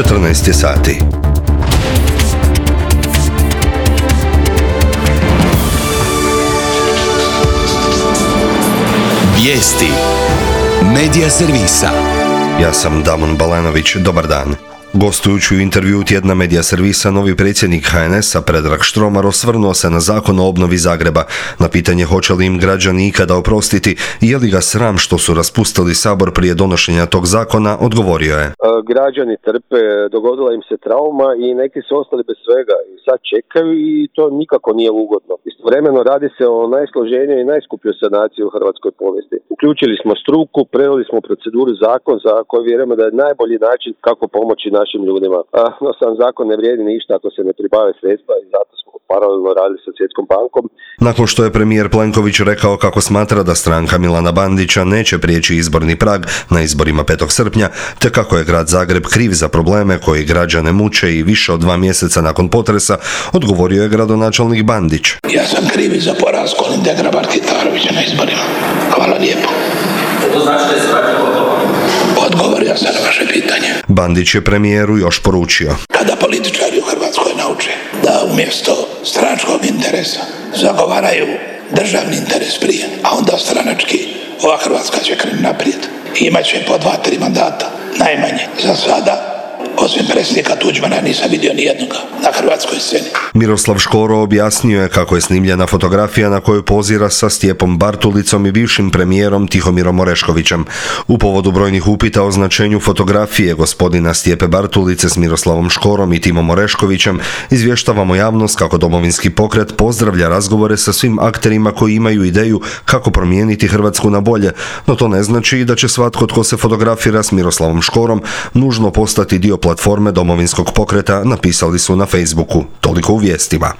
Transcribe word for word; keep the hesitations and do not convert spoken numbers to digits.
četrnaest je sati. Vijesti Medija servisa. Ja sam Damon Balanović, dobar dan. Gostujući u intervju tjedna Medija servisa, novi predsjednik ha en es a Predrag Štromar osvrnuo se na zakon o obnovi Zagreba. Na pitanje hoće li im građani ikada oprostiti i je li ga sram što su raspustili Sabor prije donošenja tog zakona, odgovorio je. Građani trpe, dogodila im se trauma i neki su ostali bez svega i sad čekaju i to nikako nije ugodno. Istovremeno radi se o najsloženijoj i najskupljoj sanaciji u hrvatskoj povijesti. Uključili smo struku, preveli smo proceduru zakon za koji vjerujemo da je najbolji način kako pomoći našim ljudima. A, no sam zakon ne vrijedi ništa ako se ne pribave sredstva i zato smo paralelno radili sa Svjetskom bankom. Nakon što je premijer Plenković rekao kako smatra da stranka Milana Bandića neće prijeći izborni prag na izborima petog srpnja, te kako je grad Zagreb kriv za probleme koji građane muče i više od dva mjeseca nakon potresa, odgovorio je gradonačelnik Bandić. Ja sam kriv za poraz Kolinde Grabar-Kitarovića na izborima. Hvala lijepo. To znači da je stranka gotova? Odgovorio sam na vaše pitanje. Bandić je premijeru još poručio. Kada političari u Hrvatskoj nauče da umjesto stranačkog interesa zagovaraju državni interes prije, a onda stranački, ova Hrvatska će krenuti naprijed. Imaće po dva, tri mandata, najmanje. Za sada, osim predsjednika Tuđmana, nisam vidio ni jednoga na hrvatskoj sceni. Miroslav Škoro objasnio je kako je snimljena fotografija na kojoj pozira sa Stjepom Bartulicom i bivšim premijerom Tihomirom Oreškovićem. U povodu brojnih upita o značenju fotografije gospodina Stjepe Bartulice s Miroslavom Škorom i Timom Oreškovićem, izvještavamo javnost kako Domovinski pokret pozdravlja razgovore sa svim akterima koji imaju ideju kako promijeniti Hrvatsku na bolje, no to ne znači da će svatko tko se fotografira s Miroslavom Škorom nužno postati dio platforme Domovinskog pokreta, napisali su na Facebooku. Toliko u vijestima.